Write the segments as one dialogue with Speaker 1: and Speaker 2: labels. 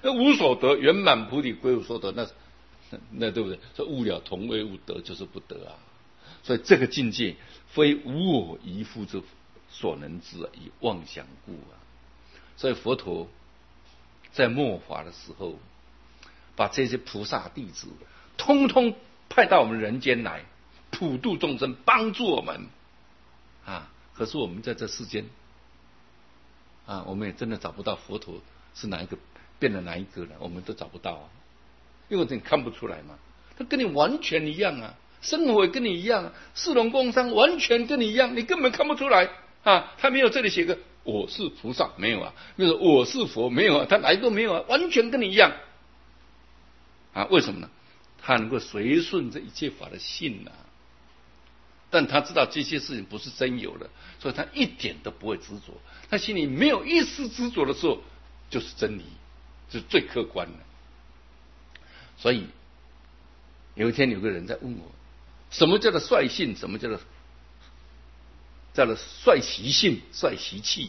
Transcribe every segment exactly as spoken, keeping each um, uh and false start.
Speaker 1: 那无所得，圆满菩提归无所得，那那那对不对？这悟了同谓悟，得就是不得啊。所以这个境界非无我一夫之所能知啊，以妄想故啊。所以佛陀在末法的时候，把这些菩萨弟子通通派到我们人间来，普度众生，帮助我们啊。可是我们在这世间啊，我们也真的找不到佛陀是哪一个变了哪一个了，我们都找不到啊，因为你看不出来嘛，他跟你完全一样啊，生活也跟你一样啊，市农工商完全跟你一样，你根本看不出来啊。他没有这里写个我是菩萨，没有啊，没有我是佛，没有啊，他哪一个没有啊，完全跟你一样啊。为什么呢？他能够随顺这一切法的性啊。但他知道这些事情不是真有的，所以他一点都不会执着。他心里没有一丝执着的时候，就是真理，就是最客观的。所以有一天有个人在问我，什么叫做率性？什么叫做叫做率习性、率习气？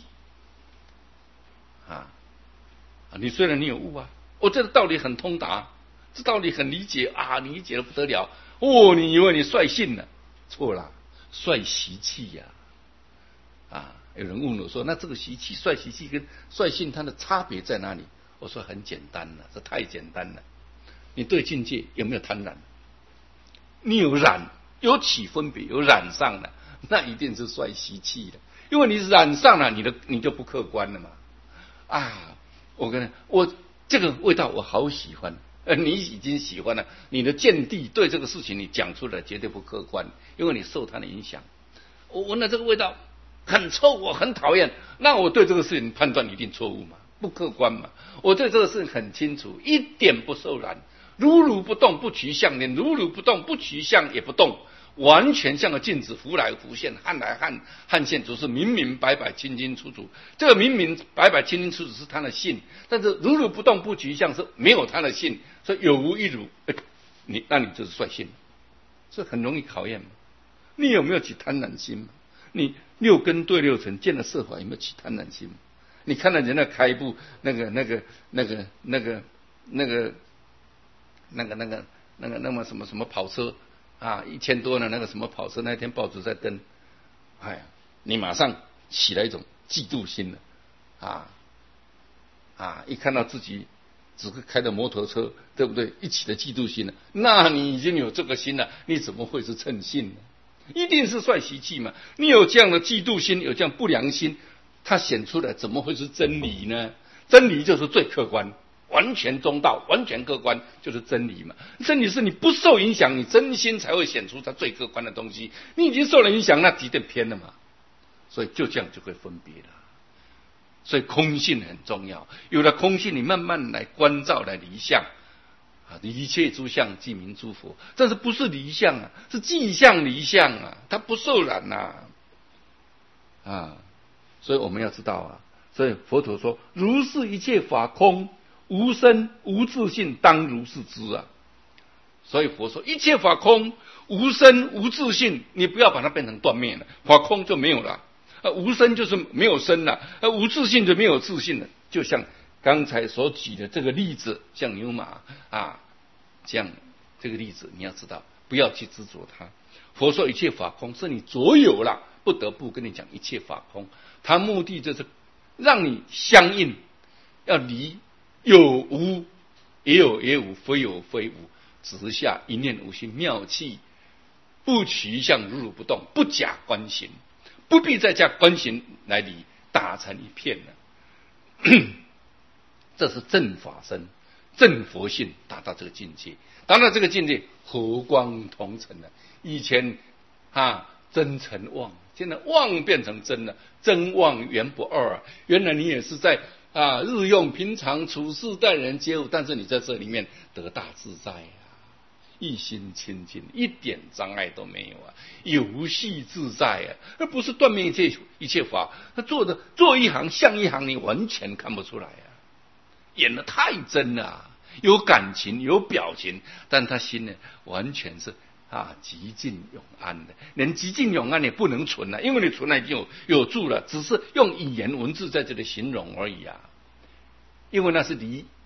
Speaker 1: 啊啊！你虽然你有悟啊，我、哦、这个道理很通达，这道理很理解啊，你理解的不得了哦。你以为你率性了？错了，率习气呀！啊，有人问我说，那这个习气、率习气跟率性它的差别在哪里？我说很简单了，这太简单了。你对境界有没有贪婪？你有染，有起分别，有染上了，那一定是率习气的，因为你染上了，你的你就不客观了嘛。啊，我跟我这个味道我好喜欢。呃，你已经喜欢了，你的见地对这个事情你讲出来绝对不客观，因为你受它的影响。我闻了这个味道很臭，我很讨厌，那我对这个事情判断一定错误嘛，不客观嘛。我对这个事情很清楚，一点不受染，如如不动，不取相，连如如不动，不取相也不动，完全像个镜子，浮来浮现，撼来撼撼现，就是明明白白、清清楚楚。这个明明白白、清清楚楚是他的性，但是如如不动、不取相是没有他的性，所以有无一如。哎，你那你就是率性，这很容易考验嘛。你有没有起贪婪心？你六根对六尘见了色法有没有起贪婪心？你看到人家开步那个那个那个那个那个那个那个那个那么什么什么跑车啊，一千多呢那个什么跑车，那天报纸在登，哎呀，你马上起了一种嫉妒心了啊啊！一看到自己只是开的摩托车，对不对？一起的嫉妒心了，那你已经有这个心了，你怎么会是称性呢？一定是率习气嘛！你有这样的嫉妒心，有这样不良心，它显出来怎么会是真理呢？真理就是最客观，完全中道，完全客观，就是真理嘛。真理是你不受影响，你真心才会显出它最客观的东西。你已经受了影响，那极点偏了嘛。所以就这样就会分别了。所以空性很重要，有了空性，你慢慢来观照，来离相。啊，一切诸相即名诸佛，但是不是离相啊，是即相离相啊，它不受染呐、啊，啊，所以我们要知道啊，所以佛陀说，如是一切法空，无生无自性，当如是知啊。所以佛说，一切法空，无生无自性，你不要把它变成断灭了，法空就没有了，啊，无生就是没有生了，啊，无自性就没有自性了，就像刚才所举的这个例子，像牛马啊，这样这个例子你要知道，不要去执着它。佛说一切法空，是你着有了，不得不跟你讲一切法空。它目的就是让你相应，要离有无，也有也无，非有非无，直下一念无心，妙气不取相，如如不动，不假观行，不必再加观行来离，打成一片了。这是正法身、正佛性，达到这个境界，达到这个境界，和光同尘了。以前啊，真成妄，现在妄变成真了，真妄原不二啊。原来你也是在啊日用平常处事待人接物，但是你在这里面得大自在啊，一心清净，一点障碍都没有啊，游戏自在啊，而不是断灭一切一切法。他做的做一行像一行，你完全看不出来啊。演得太真了、啊，有感情有表情，但他心呢完全是啊极尽永安的，连极尽永安也不能存了、啊，因为你存了已经有有住了，只是用语言文字在这里形容而已啊。因为那是离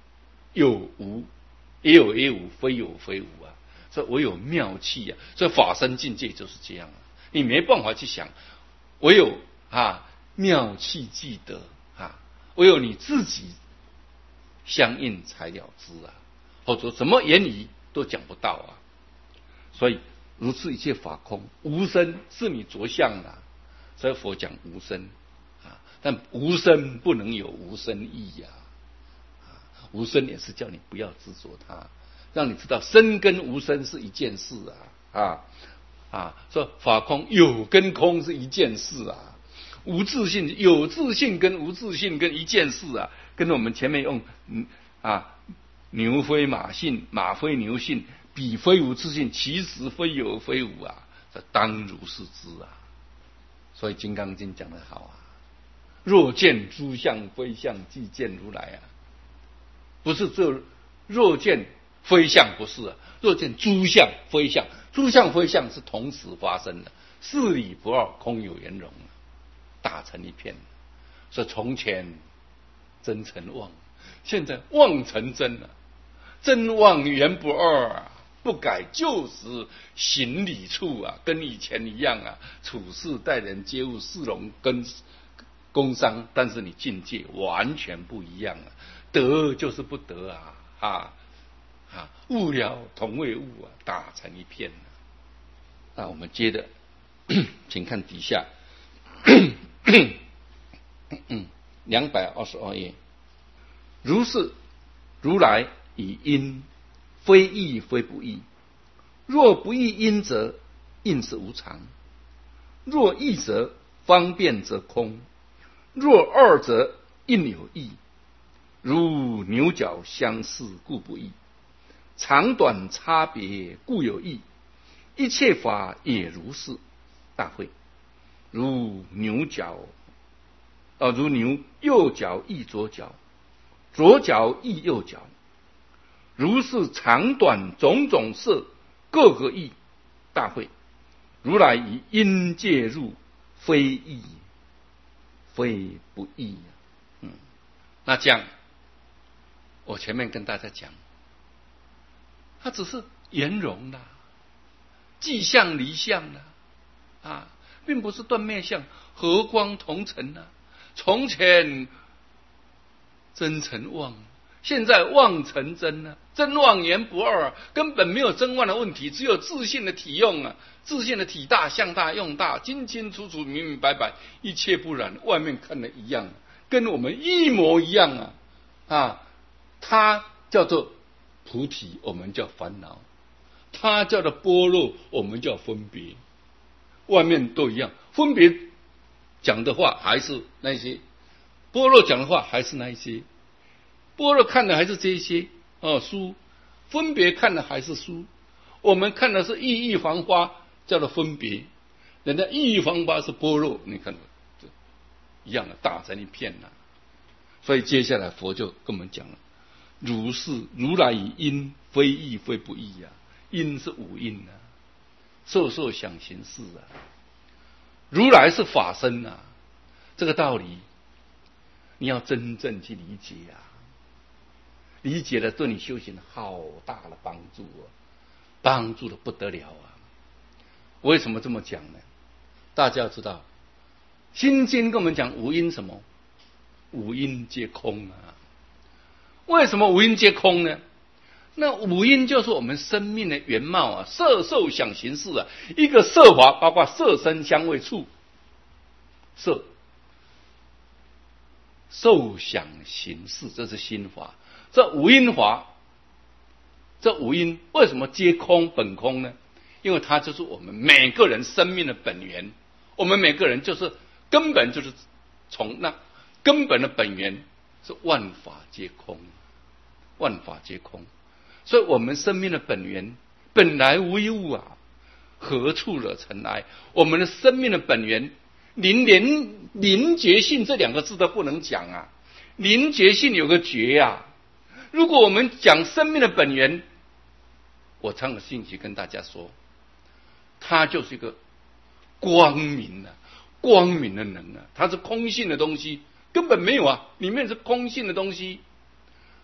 Speaker 1: 有无，也有也无，非有非无啊。所以唯有妙气啊，所以法身境界就是这样啊。你没办法去想，唯有啊妙气即得啊，唯有你自己相应才了知啊，否则什么言语都讲不到啊。所以如是一切法空，无生是你着相的，所以佛讲无生啊，但无生不能有无生意呀、啊，无生也是叫你不要执着它，让你知道生跟无生是一件事啊啊啊！说法空有跟空是一件事啊，无自性有自性跟无自性跟一件事啊，跟我们前面用嗯啊牛非马性，马非牛性，彼非无自性，其实非有非无啊，这当如是知啊。所以《金刚经》讲得好啊，若见诸相非相，即见如来啊，不是这若见非相不是啊，若见诸相非相，诸相非相是同时发生的，事理不二，空有圆融，打成一片。所以从前真成妄，现在妄成真了，真妄圆不二啊，不改旧时行理处啊，跟以前一样啊，处事待人接物事容跟工商，但是你境界完全不一样啊，得就是不得啊啊啊！物了同为物啊，打成一片啊。那我们接着，请看底下，两百二十二页，如是如来以因，非义非不义。若不义因则应是无常；若义则方便则空；若二则应有义。如牛角相似，故不义；长短差别，故有义。一切法也如是。大会，如牛角，呃，如牛右脚亦左脚，左脚亦右脚。如是长短种种色，各个义。大会，如来以因介入，非义非不义。嗯，那这样，我前面跟大家讲，它只是圆融的，即相离相的啊，并不是断灭相，和光同尘啊。从前真成妄，现在妄成真啊，真妄言不二啊，根本没有真妄的问题，只有自信的体用啊，自信的体大、相大、用大，清清楚楚、明明白白，一切不染，外面看的一样，跟我们一模一样啊啊！它叫做菩提，我们叫烦恼；它叫做般若，我们叫分别。外面都一样，分别讲的话还是那些，般若讲的话还是那些。般若看的还是这些哦书，分别看的还是书。我们看的是意义黄花，叫做分别；人家意义黄花是般若，你看一样的，打成一片了、啊。所以接下来佛就跟我们讲了，如是如来以因，非义非不义啊，因是五因啊，受受想行识啊，如来是法身啊，这个道理你要真正去理解啊，理解了对你修行好大的帮助啊，帮助的不得了啊。为什么这么讲呢？大家要知道，心经跟我们讲五因什么？五因皆空啊。为什么五因皆空呢？那五因就是我们生命的原貌啊，色受想行识啊。一个色法包括色声香味触，色受想行识，这是心法。这五因法，这五因为什么皆空本空呢？因为它就是我们每个人生命的本源，我们每个人就是根本就是从那根本的本源是万法皆空，万法皆空。所以我们生命的本源本来无一物啊，何处惹尘埃？我们的生命的本源，连连临觉性这两个字都不能讲啊！临觉性有个觉啊！如果我们讲生命的本源，我常有兴趣跟大家说，它就是一个光明啊，光明的能啊，它是空性的东西，根本没有啊，里面是空性的东西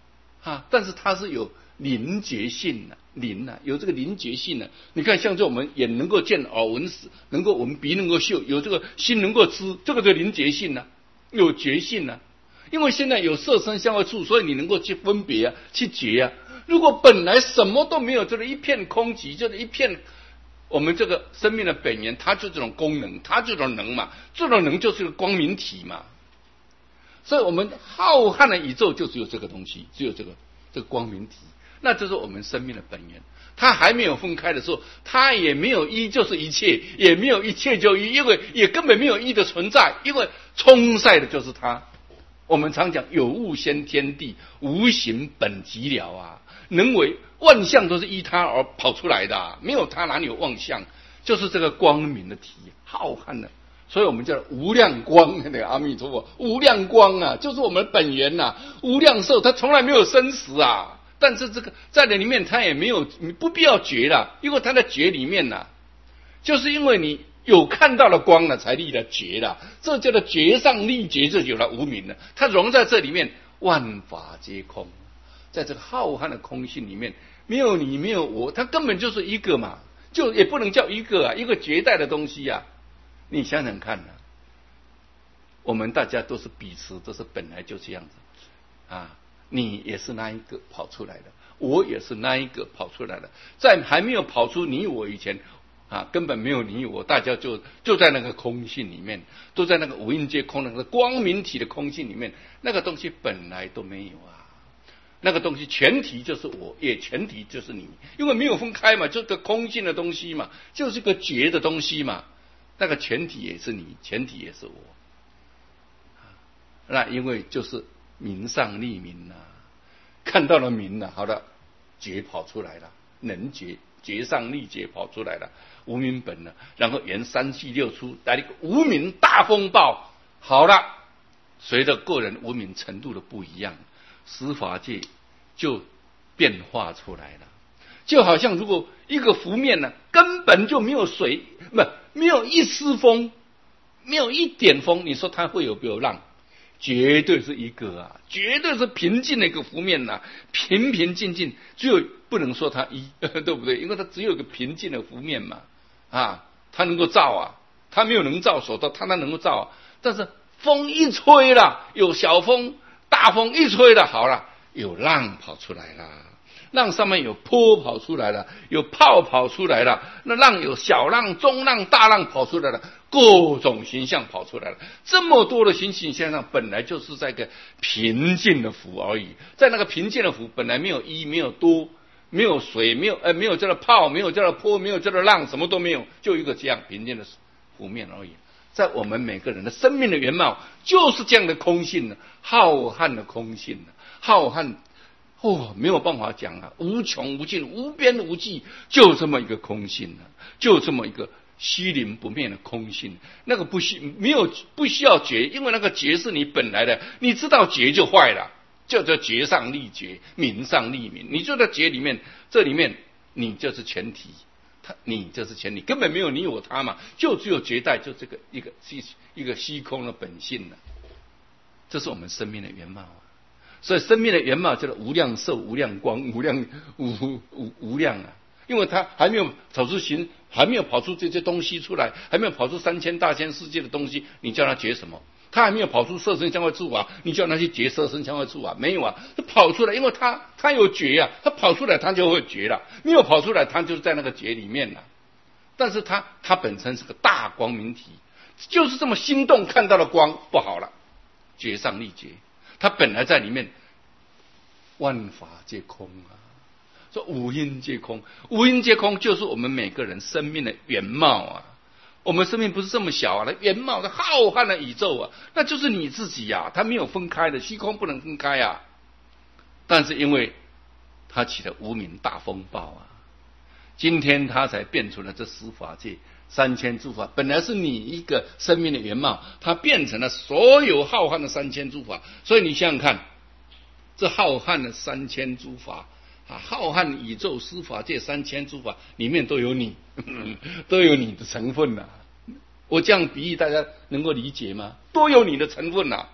Speaker 1: 啊，但是它是有灵觉性的，灵啊，有这个灵觉性的。你看，像这我们眼能够见、耳闻识，能够我们鼻能够嗅，有这个心能够知，这个就灵觉性呢，有觉性呢。因为现在有色声香味触，所以你能够去分别啊，去觉啊。如果本来什么都没有，就是一片空寂，就是一片我们这个生命的本源，它就这种功能，它这种能嘛，这种能就是个光明体嘛。所以我们浩瀚的宇宙就只有这个东西，只有这个这个光明体，那就是我们生命的本源。它还没有分开的时候，它也没有一就是一切，也没有一切就一，因为也根本没有一的存在，因为充塞的就是它。我们常讲有物先天地，无形本寂了啊，能为万象都是依它而跑出来的啊，没有它哪里有妄象？就是这个光明的体，浩瀚的，所以我们叫无量光。那个阿弥陀佛，无量光啊，就是我们本源呐、啊，无量寿，它从来没有生死啊。但是这个在那里面，它也没有，你不必要觉了，因为它在觉里面呐、啊，就是因为你有看到了光了，才立了觉了，这叫做觉上立觉，就有了无明了。它融在这里面，万法皆空，在这个浩瀚的空性里面，没有你，没有我，它根本就是一个嘛，就也不能叫一个啊，一个绝代的东西啊。你想想看啊，我们大家都是彼此，都是本来就这样子啊。你也是那一个跑出来的，我也是那一个跑出来的，在还没有跑出你我以前。啊，根本没有你我，大家就就在那个空性里面，都在那个无印皆空那个光明体的空性里面，那个东西本来都没有啊，那个东西全体就是我，也全体就是你，因为没有分开嘛，就是个空性的东西嘛，就是个觉的东西嘛，那个全体也是你，全体也是我，那因为就是明上立明啊，看到了明了，好了，觉跑出来了，能觉。觉上立觉跑出来了，无明本了，然后缘三系六出，来了一个无明大风暴。好了，随着个人无明程度的不一样，十法界就变化出来了。就好像如果一个湖面呢，根本就没有水，不，没有一丝风，没有一点风，你说它会有没有浪？绝对是一个啊，绝对是平静的一个湖面呐、啊，平平静静，只有不能说它一，对不对？因为它只有一个平静的湖面嘛，啊，它能够照啊，它没有能照所到，它那能够照、啊，但是风一吹了，有小风、大风一吹了，好了，有浪跑出来了。浪上面有波跑出来了，有泡跑出来了，那浪有小浪、中浪、大浪跑出来了，各种形象跑出来了。这么多的形形象象，本来就是在一个平静的湖而已。在那个平静的湖，本来没有一，没有多，没有水，没有呃，没有叫做泡，没有叫做波，没有叫做浪，什么都没有，就一个这样平静的湖面而已。在我们每个人的生命的原貌，就是这样的空性呢，浩瀚的空性呢，浩瀚。哦，没有办法讲啊，无穷无尽、无边无际，就这么一个空性啊，就这么一个虚灵不灭的空性。那个不需没有不需要觉，因为那个觉是你本来的，你知道觉就坏了，叫做觉上立觉，明上立明。你就在觉里面，这里面你就是全体，他你就是全体，根本没有你我他嘛，就只有绝代，就这个一个一个虚空的本性了。这是我们生命的原貌啊。所以生命的原貌叫做无量寿、无量光、无量无无无量啊！因为它还没有跑出形，还没有跑出这些东西出来，还没有跑出三千大千世界的东西，你叫它觉什么？它还没有跑出色身香味触法，你叫它去觉色身香味触法？没有啊，它跑出来，因为它它有觉啊，它跑出来它就会觉了，没有跑出来它就是在那个觉里面了。但是它它本身是个大光明体，就是这么心动看到了光，不好了，觉上立觉。它本来在里面，万法皆空啊！说五阴皆空，五阴皆空就是我们每个人生命的原貌啊！我们生命不是这么小啊，那原貌的浩瀚的宇宙啊，那就是你自己呀、啊！它没有分开的，虚空不能分开啊！但是因为它起了无明大风暴啊，今天它才变出了这十法界。三千诸法本来是你一个生命的原貌，它变成了所有浩瀚的三千诸法。所以你想想看，这浩瀚的三千诸法啊，浩瀚宇宙十法界三千诸法里面都有你，呵呵都有你的成分呐、啊。我这样比喻大家能够理解吗？都有你的成分呐、啊。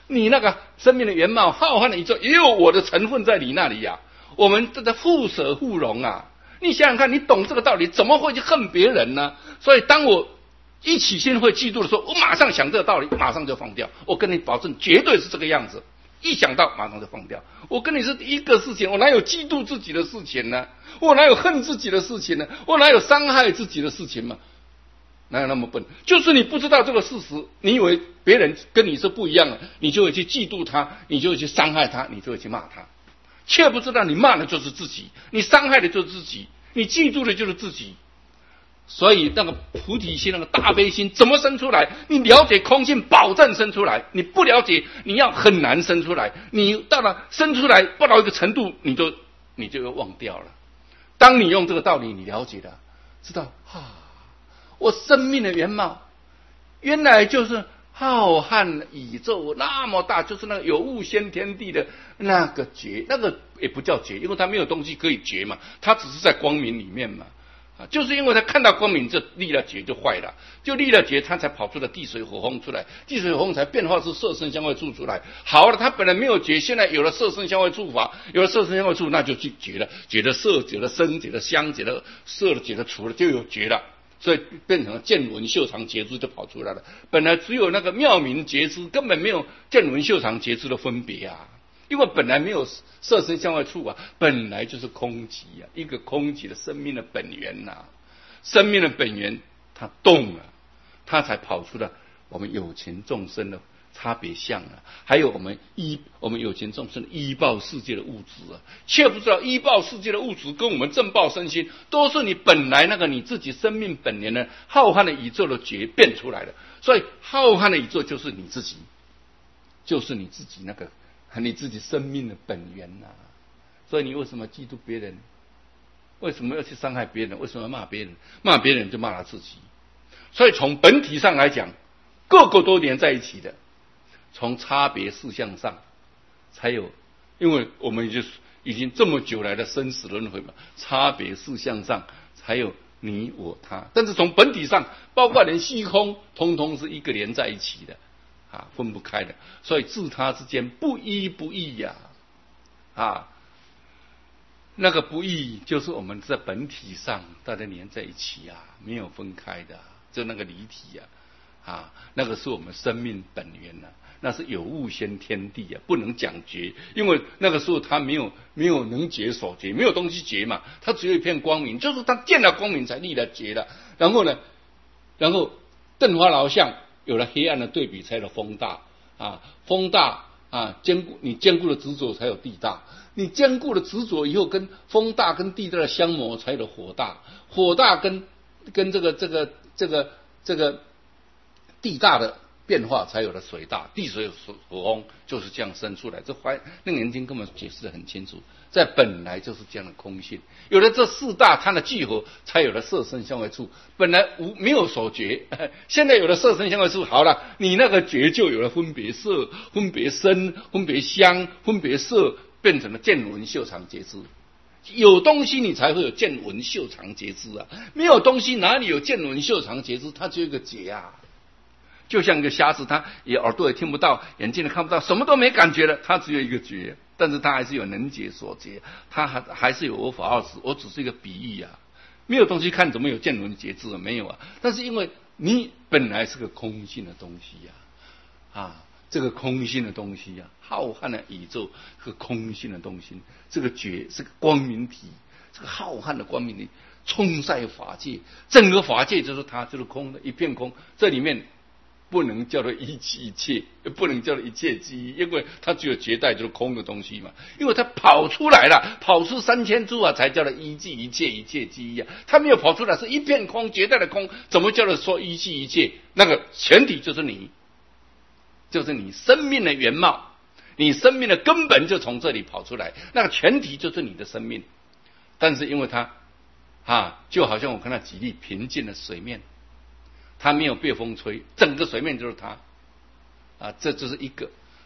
Speaker 1: 你那个生命的原貌，浩瀚的宇宙也有我的成分在你那里呀、啊。我们这个互舍互荣啊！你想想看，你懂这个道理，怎么会去恨别人呢？所以当我一起心会嫉妒的时候，我马上想这个道理，马上就放掉。我跟你保证，绝对是这个样子。一想到马上就放掉。我跟你是一个事情，我哪有嫉妒自己的事情呢？我哪有恨自己的事情呢？我哪有伤害自己的事情吗？哪有那么笨？就是你不知道这个事实，你以为别人跟你是不一样的，你就会去嫉妒他，你就会去伤害他，你就会去骂他，却不知道你骂的就是自己，你伤害的就是自己，你嫉妒的就是自己。所以那个菩提心，那个大悲心怎么生出来？你了解空性，保证生出来；你不了解，你要很难生出来。你到了生出来不到一个程度，你就你就要忘掉了。当你用这个道理，你了解了，知道啊，我生命的原貌原来就是浩瀚宇宙那么大，就是那个有物先天地的那个觉，那个也不叫觉，因为它没有东西可以觉嘛，它只是在光明里面嘛。啊，就是因为他看到光明，就立了觉就坏了，就立了觉，他才跑出了地水火风出来，地水火风才变化出色声香味触出来。好了，他本来没有觉，现在有了色声香味触法，有了色声香味触，那就去觉了，觉了色，觉了声，觉了香，觉了色，觉了触了，就有觉了。所以变成了见闻嗅尝觉知就跑出来了。本来只有那个妙明觉知，根本没有见闻嗅尝觉知的分别啊。因为本来没有色声香味触啊，本来就是空寂啊，一个空寂的生命的本源呐、啊，生命的本源它动了，它才跑出了我们有情众生的差别相啊，还有我们依我们有情众生的依报世界的物质啊，却不知道依报世界的物质跟我们正报身心都是你本来那个你自己生命本源的浩瀚的宇宙的觉变出来的，所以浩瀚的宇宙就是你自己，就是你自己那个。你自己生命的本源呐、啊，所以你为什么嫉妒别人？为什么要去伤害别人？为什么要骂别人？骂别人就骂他自己。所以从本体上来讲，个个都连在一起的。从差别事项上，才有，因为我们就已经这么久来的生死轮回嘛，差别事项上才有你我他。但是从本体上，包括连虚空，通通是一个连在一起的。啊，分不开的，所以自他之间不依不异呀、啊，啊，那个不异就是我们在本体上大家连在一起啊，没有分开的，就那个离体呀、啊，啊，那个是我们生命本源呐、啊，那是有物先天地啊，不能讲觉，因为那个时候他没有没有能觉所觉，没有东西觉嘛，他只有一片光明，就是他见了光明才立了觉的，然后呢，然后灯花老相。有了黑暗的对比，才有风大啊，风大啊，坚固你坚固的执着才有地大，你坚固的执着以后，跟风大跟地大的相磨，才有了火大，火大跟跟这个这个这个这个地大的变化，才有了水大，地水火风就是这样生出来。这怀楞严经根本解释得很清楚，在本来就是这样的空性。有了这四大，它的聚合，才有了色声香味触。本来无没有所觉，现在有了色声香味触，好了，你那个觉就有了分别色、分别声、分别香、分别色，变成了见闻嗅尝觉知。有东西你才会有见闻嗅尝觉知啊，没有东西哪里有见闻嗅尝觉知？它只有一个觉啊。就像一个瞎子，他也耳朵也听不到，眼睛也看不到，什么都没感觉了，他只有一个觉，但是他还是有能觉所觉，他还还是有我法二执，我只是一个比喻啊，没有东西看，怎么有见闻觉知？没有啊，但是因为你本来是个空性的东西呀、啊，啊，这个空性的东西呀、啊，浩瀚的宇宙是个空性的东西，这个觉是个光明体，这个浩瀚的光明体充塞法界，整个法界就是它，就是空的一片空，这里面。不能叫做一即一切，不能叫做一切即一，因为它只有绝代就是空的东西嘛。因为它跑出来了，跑出三千处啊，才叫做一即一切，一切即一啊。它没有跑出来，是一片空，绝代的空，怎么叫做说一即一切？那个前提就是你，就是你生命的原貌，你生命的根本就从这里跑出来，那个前提就是你的生命。但是因为它啊，就好像我看到几粒平静的水面。它没有被风吹，整个水面就是它，啊，这就是一个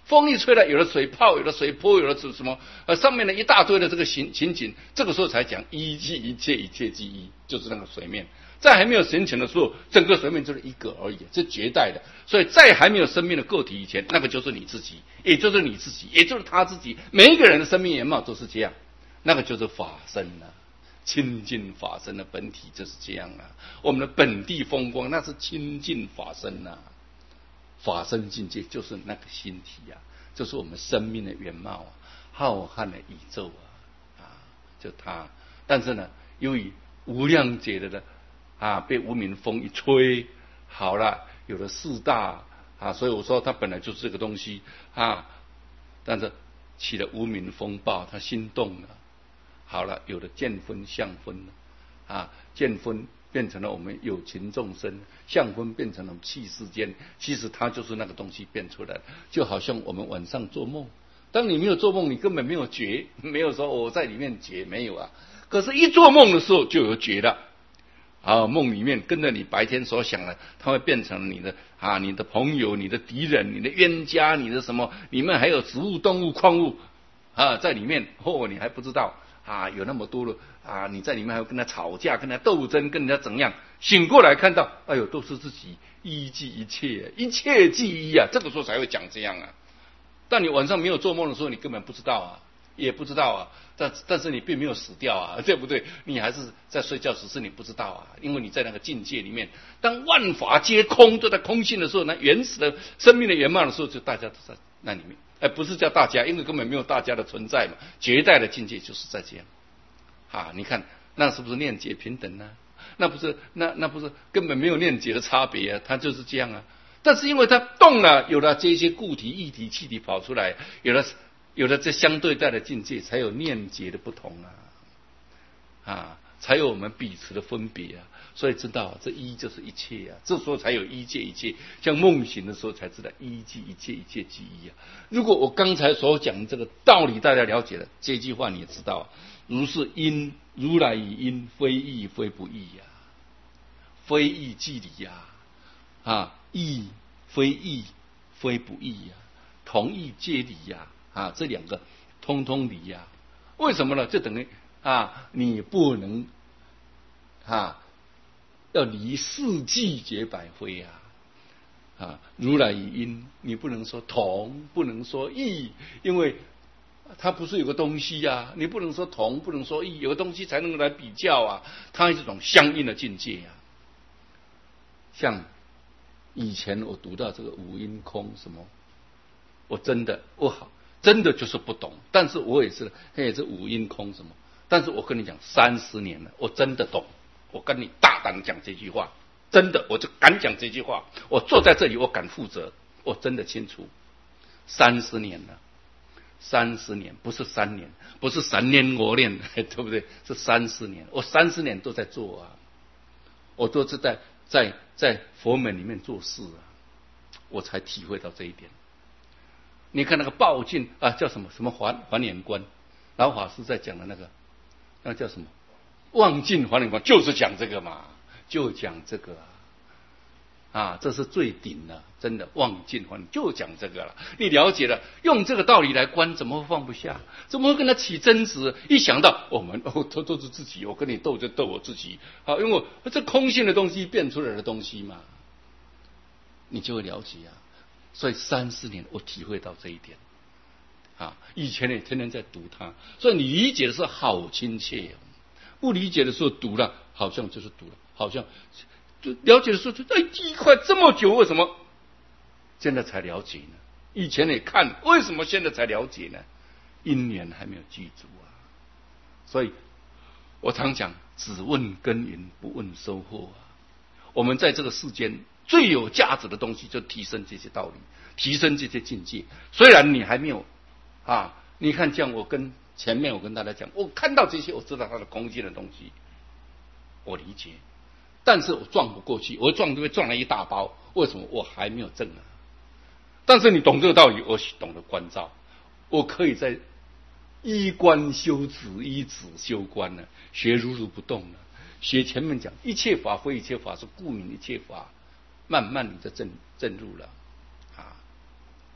Speaker 1: 风一吹来，有了水泡，有了水波，有了什么呃上面的一大堆的这个情情景，这个时候才讲一即一切，一切即一，就是那个水面。在还没有形成的时候，整个水面就是一个而已，是绝代的。所以在还没有生命的个体以前，那个就是你自己，也就是你自己，也就是他自己。每一个人的生命原貌都是这样，那个就是法身啊，清净法身的本体就是这样啊。我们的本地风光那是清净法身啊，法身境界就是那个心体啊，就是我们生命的原貌啊，浩瀚的宇宙啊，啊，就它。但是呢，由于无量劫的啊，被无明风一吹，好了，有了四大啊，所以我说它本来就是这个东西啊，但是起了无明风暴，它心动了，好了，有了见分相分了啊，见分变成了我们有情众生，相分变成了气世间，其实它就是那个东西变出来的，就好像我们晚上做梦，当你没有做梦，你根本没有觉，没有说我在里面觉，没有啊，可是一做梦的时候就有觉了。啊，梦里面跟着你白天所想的，它会变成你的啊，你的朋友、你的敌人、你的冤家、你的什么？里面还有植物、动物、矿物啊，在里面哦，你还不知道啊，有那么多了啊，你在里面还要跟他吵架、跟他斗争、跟人家怎样？醒过来看到，哎呦，都是自己一即一切，一切即一啊，这个时候才会讲这样啊。但你晚上没有做梦的时候，你根本不知道啊。也不知道啊，但但是你并没有死掉啊，对不对？你还是在睡觉，只是你不知道啊，因为你在那个境界里面，当万法皆空，都在空性的时候，那原始的生命的原貌的时候，就大家都在那里面。哎，不是叫大家，因为根本没有大家的存在嘛。绝代的境界就是在这样啊！你看，那是不是念劫平等呢？那不是，那那不是根本没有念劫的差别啊？它就是这样啊。但是因为它动了，有了这些固体、液体、气体跑出来，有了。有了这相对待的境界，才有念劫的不同啊，啊，才有我们彼此的分别啊。所以知道这一就是一切啊，这时候才有一界一切。像梦醒的时候才知道一即一切，一切即一啊。如果我刚才所讲的这个道理大家了解了，这句话你也知道，如是因，如来以因，非义非不义呀、啊，非义即理呀、啊，啊，义非义非不义呀、啊，同义皆理呀、啊。啊，这两个通通离呀、啊？为什么呢？就等于啊，你不能啊，要离四季节百非啊！啊，如来以因，你不能说同，不能说异，因为它不是有个东西呀、啊，你不能说同，不能说异，有个东西才能够来比较啊，它是一种相应的境界呀、啊。像以前我读到这个五阴空什么，我真的我好。真的就是不懂，但是我也是，也是五阴空什么？但是我跟你讲，三十年了，我真的懂。我跟你大胆讲这句话，真的，我就敢讲这句话。我坐在这里，我敢负责，我真的清楚。三十年了，三十年不是三年，不是三年我练，对不对？是三十年，我三十年都在做啊，我都是在在在佛门里面做事啊，我才体会到这一点。你看那个报尽啊，叫什么什么还还眼观，老法师在讲的那个，那叫什么望尽还眼观，就是讲这个嘛，就讲这个啊，啊，这是最顶的，真的望尽还就讲这个了。你了解了，用这个道理来观，怎么会放不下？怎么会跟他起争执？一想到我们哦，都都是自己，我跟你斗就斗我自己，好，因为我这空性的东西变出来的东西嘛，你就会了解啊。所以三四年我体会到这一点啊，以前也天天在读它，所以你理解的时候好亲切、哦，不理解的时候读了好像就是读了，好像就了解的时候就哎，一块这么久，为什么现在才了解呢？以前也看，为什么现在才了解呢？因缘还没有具足啊。所以我常讲，只问耕耘，不问收获啊。我们在这个世间最有价值的东西，就提升这些道理，提升这些境界。虽然你还没有啊，你看像我跟前面我跟大家讲，我看到这些，我知道它的空间的东西，我理解，但是我撞不过去，我撞就会撞了一大包。为什么？我还没有证啊。但是你懂这个道理，我懂得关照，我可以在依观修止，依止修观呢，学如如不动了。学前面讲一切法非一切法，是故名一切法，慢慢你就证证入了啊。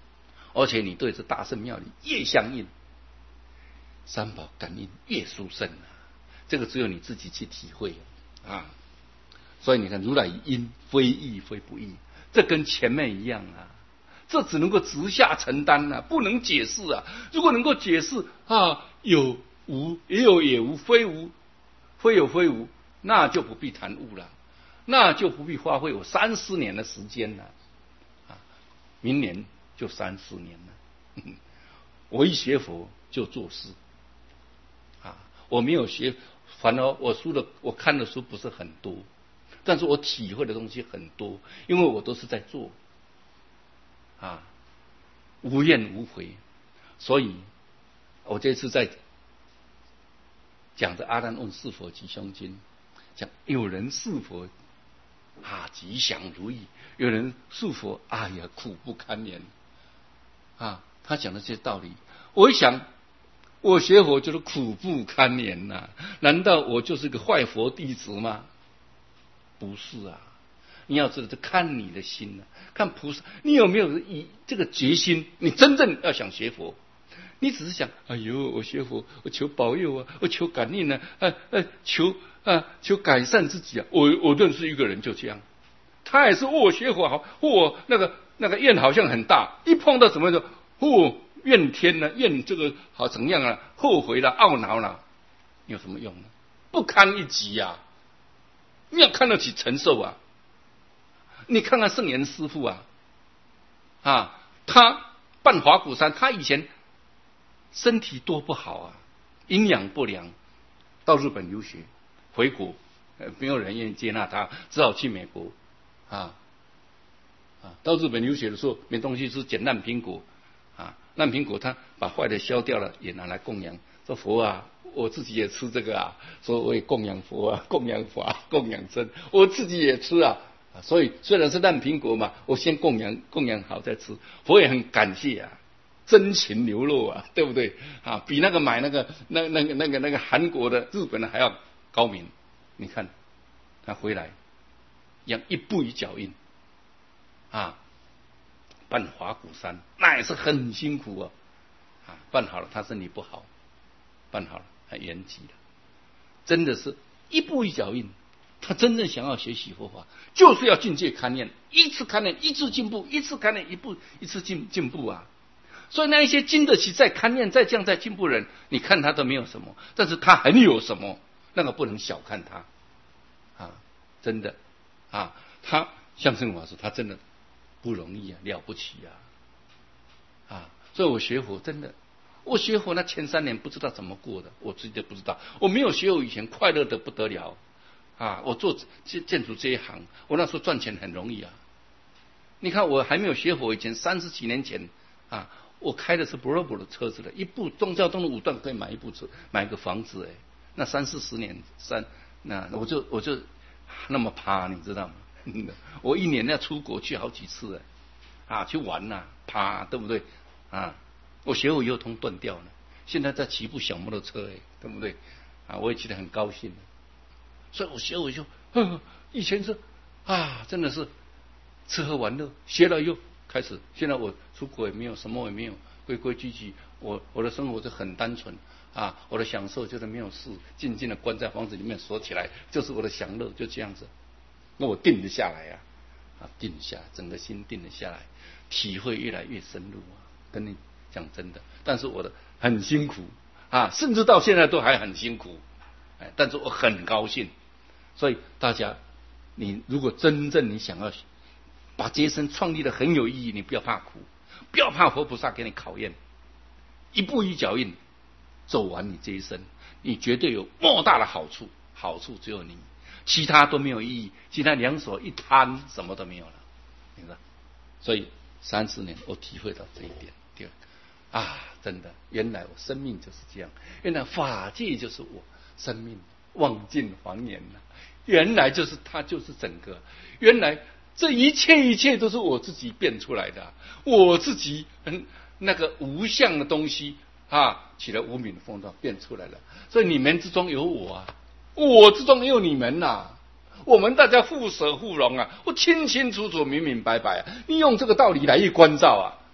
Speaker 1: 而且你对这大圣妙理越相应，三宝感应越殊胜啊！这个只有你自己去体会啊。所以你看，如来因非义非不义，这跟前面一样啊。这只能够直下承担啊，不能解释啊。如果能够解释啊，有无也有也无，非无非有非无，那就不必谈悟了，那就不必花费我三四年的时间了啊。明年就三四年了。我一学佛就做事啊，我没有学，反而我书的我看的书不是很多，但是我体会的东西很多，因为我都是在做。啊，无怨无悔，所以我这次在讲的《阿难问是佛吉凶经》，讲有人是佛啊吉祥如意，有人是佛哎呀苦不堪言啊。他讲的这些道理，我一想，我学佛就是苦不堪言呐、啊，难道我就是个坏佛弟子吗？不是啊。你要知道，这看你的心呢、啊，看菩萨，你有没有以这个决心？你真正要想学佛，你只是想，哎呦，我学佛，我求保佑啊，我求感应呢、啊，呃呃，求啊，求改善自己啊。我我认识一个人就这样，他也是我学佛好，我那个那个愿好像很大，一碰到什么就哦怨天呢，怨这个好怎样啊，后悔了，懊恼了，有什么用呢？不堪一击啊！你要看得起承受啊！你看看圣严师父啊，啊，他办华骨山，他以前身体多不好啊，营养不良，到日本留学，回国，呃，没有人愿意接纳他，只好去美国，啊啊，到日本留学的时候没东西吃，捡烂苹果，啊，烂苹果他把坏的削掉了，也拿来供养，说佛啊，我自己也吃这个啊，说我也供养佛啊，供养法，供养僧，我自己也吃啊。所以虽然是烂苹果嘛，我先供养供养好再吃，佛也很感谢啊，真情流露啊，对不对啊？比那个买那个那那个那个那个韩国的、日本的还要高明。你看他回来，一样一步一脚印啊，办华骨山那也是很辛苦啊，啊，办好了他身体不好，办好了他圆寂了，真的是一步一脚印。他真正想要学习佛法，就是要境界勘验，一次勘验一次进步，一次勘验一步一次进进步啊！所以那一些经得起再勘验、再降、再进步人，你看他都没有什么，但是他很有什么，那个不能小看他啊！真的啊，他相声法师，他真的不容易啊，了不起啊！啊，所以我学佛真的，我学佛那前三年不知道怎么过的，我自己都不知道，我没有学佛以前快乐的不得了。啊，我做建建筑这一行，我那时候赚钱很容易啊。你看我还没有学佛以前，三十几年前啊，我开的是 Volvo 的车子的，一部忠孝东路五段可以买一部车，买个房子哎。那三四十年三，那我就我就那么趴，你知道吗？我一年要出国去好几次哎，啊，去玩呐、啊，趴，对不对？啊，我学佛以后通断掉了，现在在骑部小摩托车哎，对不对？啊，我也觉得很高兴。所以我学我就，呵呵以前是啊，真的是吃喝玩乐，学了又开始。现在我出国也没有，什么也没有，规规矩矩。我我的生活就很单纯啊，我的享受就是没有事，静静的关在房子里面锁起来，就是我的享乐，就这样子。那我定了下来呀、啊，啊，定下来，整个心定了下来，体会越来越深入啊。跟你讲真的，但是我的很辛苦啊，甚至到现在都还很辛苦，哎，但是我很高兴。所以大家，你如果真正你想要把这一生创立的很有意义，你不要怕苦，不要怕佛菩萨给你考验，一步一脚印走完你这一生，你绝对有莫大的好处，好处只有你，其他都没有意义，其他两手一摊，什么都没有了，明白？所以三四年我体会到这一点，第二啊，真的，原来我生命就是这样，原来法界就是我生命。望尽黄颜了，原来就是它，就是整个，原来这一切一切都是我自己变出来的，我自己嗯那个无相的东西啊，起了无名的风状变出来了。所以你们之中有我啊，我之中也有你们呐、啊，我们大家互舍互荣啊，我清清楚楚、明明白白啊。你用这个道理来一关照啊，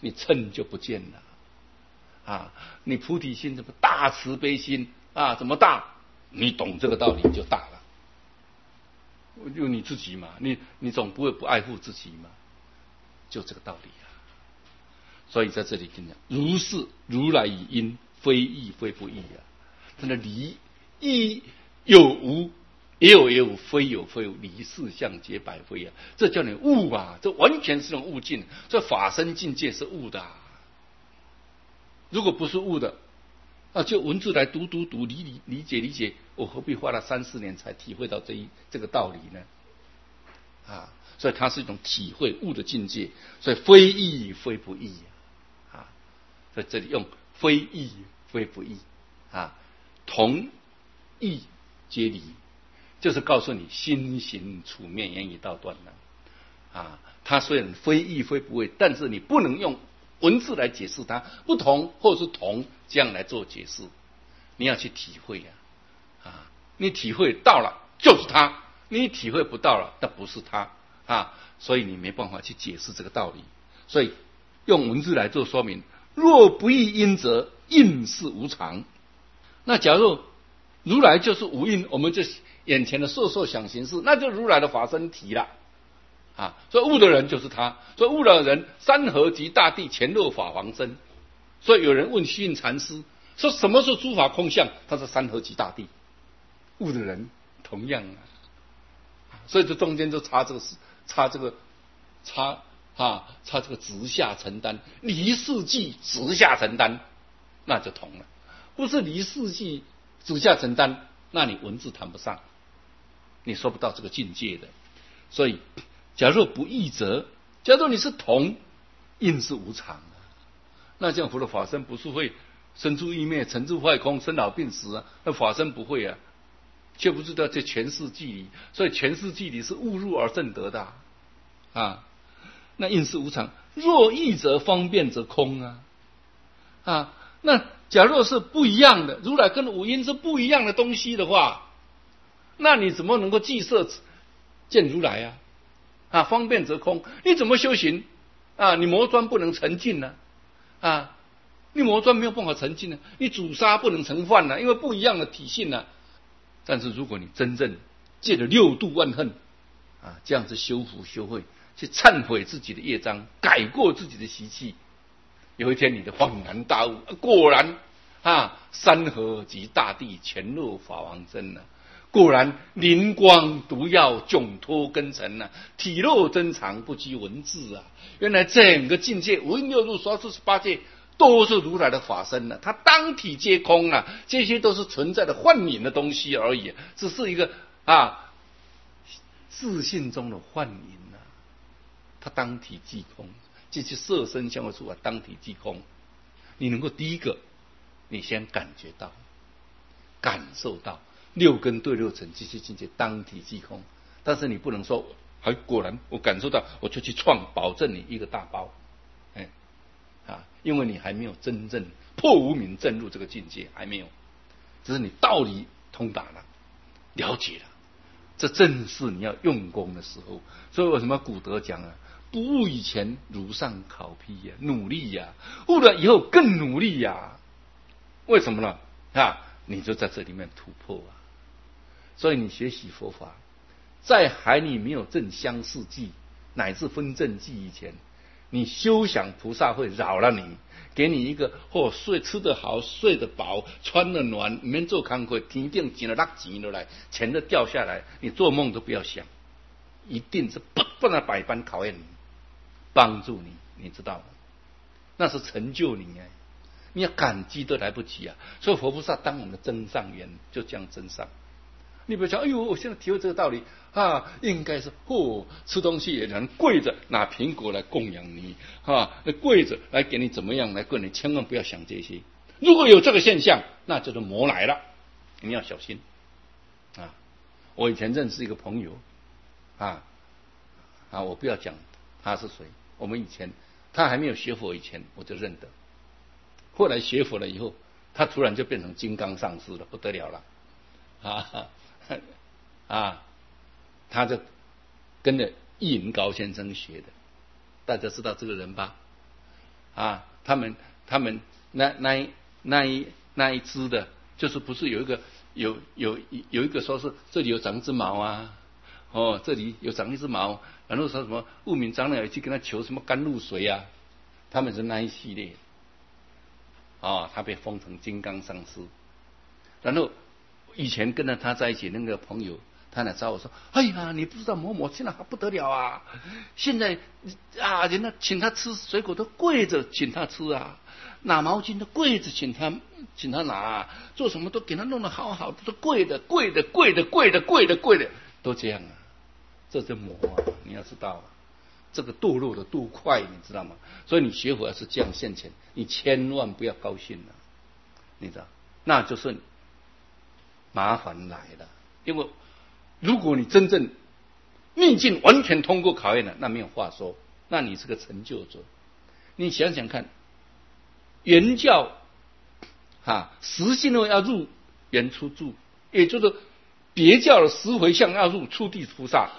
Speaker 1: 你嗔就不见了。啊，你菩提心怎么大慈悲心啊？怎么大？你懂这个道理就大了。就你自己嘛，你你总不会不爱护自己嘛，就这个道理啊。所以在这里跟你讲，如是如来以因，非义非不义啊。真的离义有无，也有也有，非有非有，离事相皆百非啊。这叫你悟啊，这完全是种悟境。这法身境界是悟的啊。如果不是悟的，啊，就文字来读读读，理理理解理解，我何必花了三四年才体会到这一这个道理呢？啊，所以它是一种体会悟的境界，所以非义非不义啊，啊，在这里用非义非不义啊，同义皆离，就是告诉你心行处面言语道断了啊。它虽然非义非不义，但是你不能用文字来解释它，不同或是同这样来做解释，你要去体会呀、啊，啊，你体会到了就是它，你体会不到了那不是它啊，所以你没办法去解释这个道理。所以用文字来做说明，若不异因则应是无常。那假如如来就是无因，我们就眼前的色受想行识，那就如来的法身体了。啊，所以悟的人就是他，所以悟的人山河及大地全入法王身。所以有人问虚云禅师说什么是诸法空相？他说山河及大地。悟的人同样啊，所以这中间就差这个差这个差啊差这个直下承担，离世际直下承担，那就同了。不是离世际直下承担，那你文字谈不上，你说不到这个境界的。所以假若不异则，假如你是同，应是无常啊。那这样佛的法身不是会生出异灭、成住坏空、生老病死啊？那法身不会啊，却不知道这全世纪里，所以全世纪里是误入而正得的 啊, 啊。那应是无常，若异则方便则空啊啊。那假若是不一样的，如来跟五阴是不一样的东西的话，那你怎么能够计色见如来啊？啊，方便则空，你怎么修行啊？你魔专不能成净呢？啊，你魔专没有办法成净呢，你主杀不能成幻呢，因为不一样的体性呢。但是如果你真正借着六度万恨啊，这样子修福修慧，去忏悔自己的业障，改过自己的习气，有一天你的恍然大悟，果然啊，山河及大地全入法王身了。果然灵光毒药迥脱根尘啊，体肉真常不拘文字啊。原来整个境界五蕴六入所四十八界都是如来的法身啊，它当体皆空啊，这些都是存在的幻影的东西而已，只是一个啊自信中的幻影啊，它当体即空，这些色身相处啊，当体即空。你能够第一个，你先感觉到、感受到。六根对六尘这些境界当体即空，但是你不能说，还果然我感受到，我就去创，保证你一个大包，哎啊，因为你还没有真正破无明证入这个境界，还没有，只是你道理通达了，了解了，这正是你要用功的时候。所以为什么古德讲啊，不悟以前如上考妣呀、啊，努力呀、啊，悟了以后更努力呀、啊，为什么呢？啊，你就在这里面突破啊。所以你学习佛法，在还你没有证相似记乃至分正记以前，你休想菩萨会饶了你，给你一个或、哦、睡吃得好、睡得饱、穿得暖，免做工课，天顶捡了六钱落来，钱都掉下来，你做梦都不要想，一定是不断的百般考验你，帮助你，你知道吗？那是成就你哎，你要感激都来不及啊！所以佛菩萨当我们的增上缘，就这样增上。你不要讲，哎呦，我现在体会这个道理啊，应该是哦，吃东西也能跪着拿苹果来供养你啊，跪着来给你怎么样来供你，千万不要想这些。如果有这个现象，那就是魔来了，你要小心啊！我以前认识一个朋友啊啊，我不要讲他是谁，我们以前他还没有学佛以前我就认得，后来学佛了以后，他突然就变成金刚上师了，不得了了啊！啊，他就跟着易云高先生学的，大家知道这个人吧？ 啊，他们他们那那一那一那一只的，就是不是有一个有有有一个说是这里有长一只毛啊，哦，这里有长一只毛，然后说什么悟明长老有去跟他求什么甘露水啊，他们是那一系列，啊，他被封成金刚上师，然后以前跟着他在一起那个朋友。他来找我说：“哎呀，你不知道某某现在还不得了啊！现在啊，人家请他吃水果都跪着请他吃啊，拿毛巾都跪着请他请他拿、啊，做什么都给他弄得好好的，都跪的跪的跪的跪的跪的跪的，都这样啊！这是魔啊！你要知道、啊，这个堕落的多快，你知道吗？所以你学佛是这样现前，你千万不要高兴了、啊，你知道，那就是麻烦来了，因为。”如果你真正逆境完全通过考验了，那没有话说，那你是个成就者。你想想看，原教啊，十信位要入原初住，也就是别教的十回向要入初地菩萨，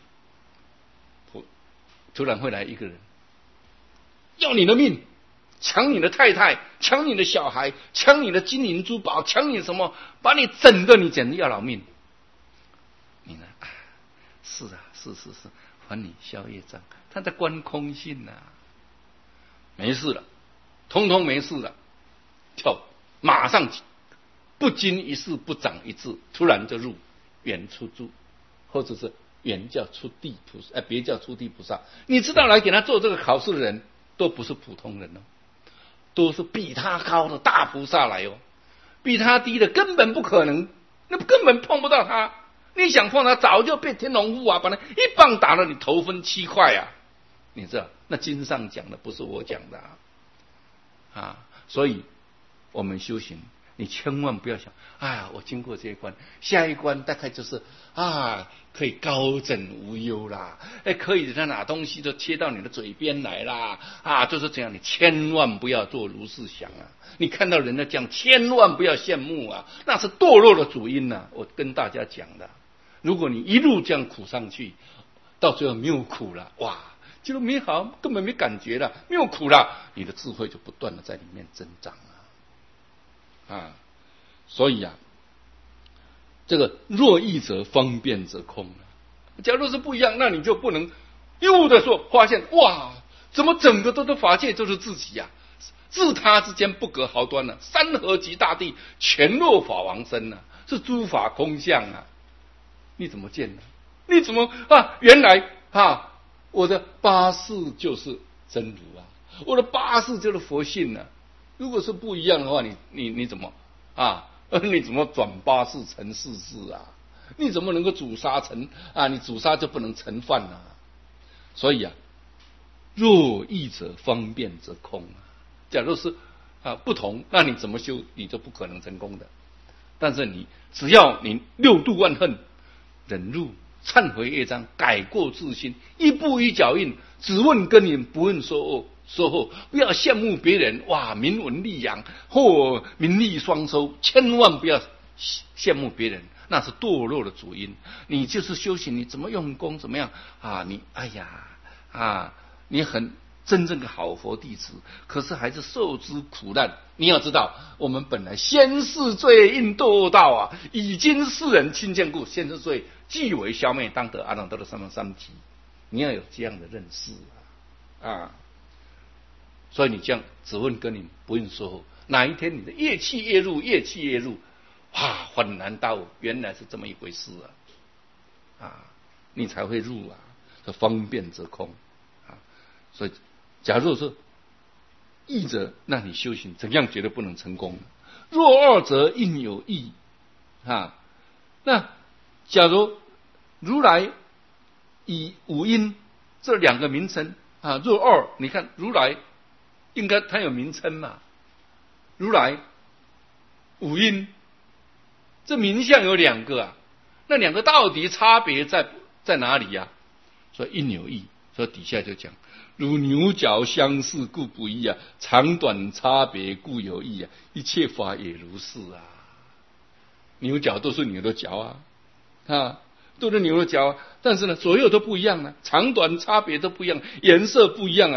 Speaker 1: 突然会来一个人，要你的命，抢你的太太，抢你的小孩，抢你的金银珠宝，抢你什么，把你整个你简直要老命。你呢？啊是啊，是是是，还你消业障。他在观空性呐、啊，没事了，通通没事了，跳，马上不经一事不长一智，突然就入原初住，或者是原教初地菩萨，哎，别叫初地菩萨。你知道来给他做这个考试的人，都不是普通人哦，都是比他高的大菩萨来哦，比他低的根本不可能，那根本碰不到他。你想碰他，早就被天龙夫啊，把他一棒打了你头分七块啊！你知道，那经上讲的不是我讲的啊，啊，所以我们修行，你千万不要想，哎呀，我经过这一关，下一关大概就是啊，可以高枕无忧啦，哎，可以他拿东西就切到你的嘴边来啦，啊，就是这样，你千万不要做如是想啊！你看到人家这样，千万不要羡慕啊，那是堕落的主因呐、啊！我跟大家讲的。如果你一路这样苦上去，到最后没有苦了，哇，觉得美好，根本没感觉了，没有苦了，你的智慧就不断的在里面增长啊！啊，所以啊，这个若易则方便则空啊。假如是不一样，那你就不能又的说发现哇，怎么整个都是法界就是自己呀、啊？自他之间不隔毫端呢、啊，山河及大地全若法王身呢、啊，是诸法空相啊。你怎么见呢？你怎么啊？原来啊，我的八识就是真如啊，我的八识就是佛性呢、啊。如果是不一样的话，你你你怎么啊？你怎么转八识成四识啊？你怎么能够主杀成啊？你主杀就不能成犯啊？所以啊，若易则方便则空啊。假如是啊不同，那你怎么修你就不可能成功的。但是你只要你六度万恨。忍辱、忏悔业障、改过自新，一步一脚印，只问耕耘，不问收获。收获不要羡慕别人，哇，名闻利养或名利双收，千万不要羡慕别人，那是堕落的主因。你就是修行，你怎么用功，怎么样啊？你哎呀啊，你很真正的好佛弟子，可是还是受之苦难。你要知道，我们本来先世罪应堕道啊，已经世人亲见故，先世罪即为消灭，当得阿耨多罗三藐三菩提。你要有这样的认识啊！啊，所以你这样只问耕耘，不问收获。哪一天你的业气越入，业气越入，哇，恍然大悟，原来是这么一回事啊！啊，你才会入啊，这方便则空啊！所以，假如是易者，那你修行怎样绝对不能成功？若二则应有异啊！那假如如来以五音这两个名称啊，若二，你看如来应该他有名称嘛？如来五音这名相有两个啊，那两个到底差别在在哪里呀、啊？所以应有异，所以底下就讲。如牛角相似故不异啊，长短差别故有异啊，一切法也如是啊。牛角都是牛的角啊，啊，都是牛的角啊，但是呢，左右都不一样啊，长短差别都不一样，颜色不一样啊，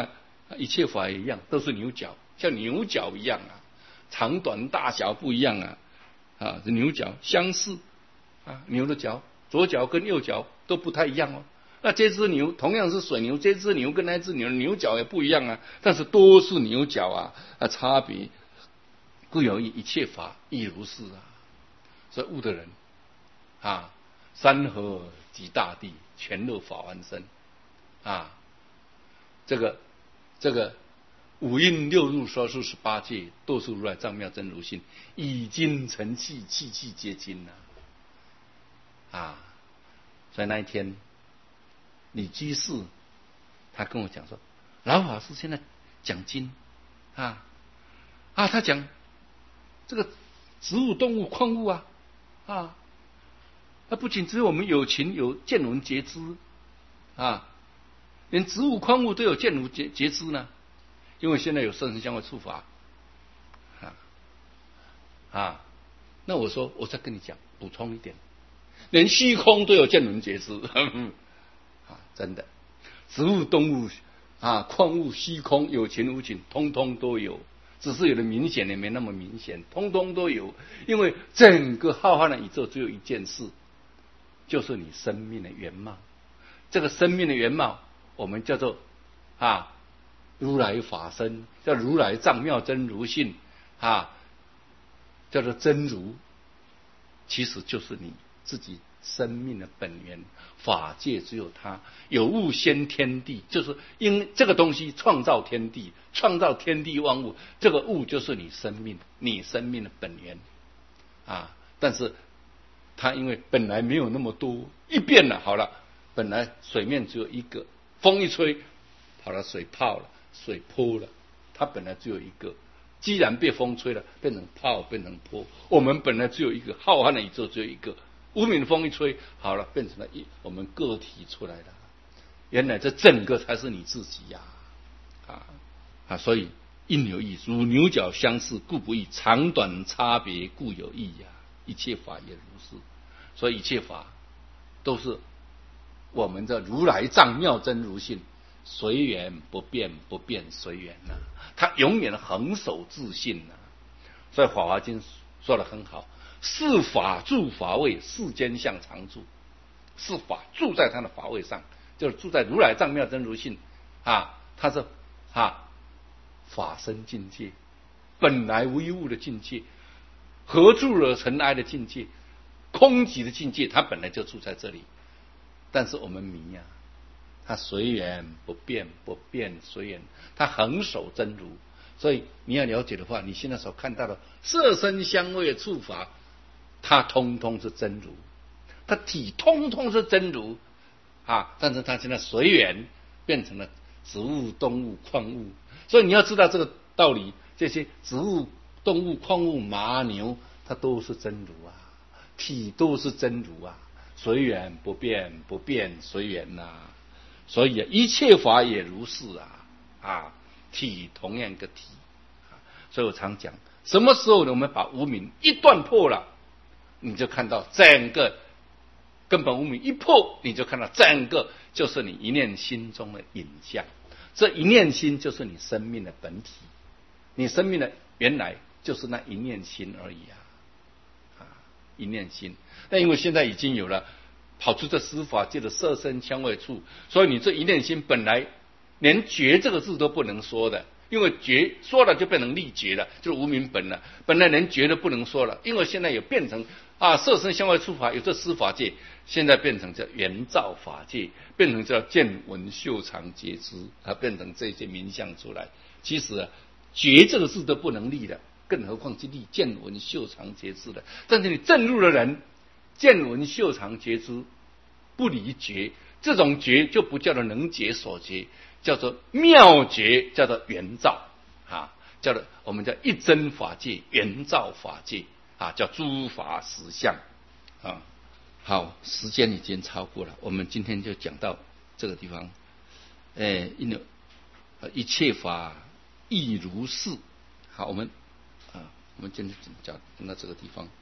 Speaker 1: 一切法也一样，都是牛角，像牛角一样啊，长短大小不一样啊，啊，牛角相似啊，牛的角，左脚跟右脚都不太一样哦。那这只牛同样是水牛，这只牛跟那只牛牛角也不一样啊，但是都是牛角啊，啊，差别故有一切法亦如是啊。所以悟的人啊，山河及大地，全乐法完身啊，这个这个五蕴六入说书十八界，多数如来藏妙真如性，已经成器，器器皆精了啊。所以那一天李居士他跟我讲说，老法师现在讲经啊啊，他讲这个植物、动物、矿物啊啊，那不仅只有我们有情有见闻觉知啊，连植物、矿物都有见闻觉觉知呢。因为现在有色声香味触法啊啊，那我说我再跟你讲，补充一点，连虚空都有见闻觉知啊，真的，植物、动物啊、矿物、虚空、有情无情，通通都有，只是有的明显的没那么明显，通通都有。因为整个浩瀚的宇宙只有一件事，就是你生命的原貌。这个生命的原貌，我们叫做啊如来法身，叫如来藏妙真如性啊，叫做真如，其实就是你自己生命的本源。法界只有它，有物先天地，就是因这个东西创造天地，创造天地万物，这个物就是你生命，你生命的本源啊。但是它因为本来没有那么多，一变了好了，本来水面只有一个，风一吹，好了，水泡了，水泼了，它本来只有一个，既然被风吹了，变成泡，变成泼。我们本来只有一个，浩瀚的宇宙只有一个，无名风一吹，好了，变成了一我们个体出来了。原来这整个才是你自己呀、啊，啊啊！所以应有异，如牛角相似，故不异；长短差别，故有异呀、啊。一切法也如是，所以一切法都是我们的如来藏妙真如性。随缘不变，不变随缘呐，他永远恒守自性呐。所以《法华经》说得很好：是法住法位，世间相常住。是法住在他的法位上，就是住在如来藏妙真如性啊，他是啊法身境界，本来无一物的境界，何住而尘埃的境界，空寂的境界，他本来就住在这里。但是我们迷呀、啊。他随缘不变，不变随缘，他恒守真如。所以你要了解的话，你现在所看到的色声香味触法，它通通是真如，它体通通是真如啊。但是它现在随缘变成了植物、动物、矿物。所以你要知道这个道理，这些植物、动物、矿物、马牛，它都是真如啊，体都是真如啊，随缘不变，不变随缘呐、啊。所以啊，一切法也如是啊啊，体同样一个体、啊、所以我常讲，什么时候我们把无明一断破了，你就看到整个根本无明一破，你就看到整个就是你一念心中的影像。这一念心就是你生命的本体，你生命的原来就是那一念心而已啊啊，一念心。那因为现在已经有了。跑出这十法界的色声香味触，所以你这一念心本来连觉这个字都不能说的，因为觉说了就变成力觉了，就是无明本了。本来连觉都不能说了，因为现在有变成啊色声香味触法，有这十法界，现在变成叫圆照法界，变成叫见闻嗅尝觉知，它变成这些名相出来。其实啊，觉这个字都不能立的，更何况去立见闻嗅尝觉知的。但是你证入的人。见闻嗅尝觉知不离觉，这种觉就不叫做能觉所觉，叫做妙觉，叫做圆照啊，叫做我们叫一真法界、圆照法界啊，叫诸法实相啊。好，时间已经超过了，我们今天就讲到这个地方。哎，因为一切法亦如是。好，我们啊，我们今天讲讲到这个地方。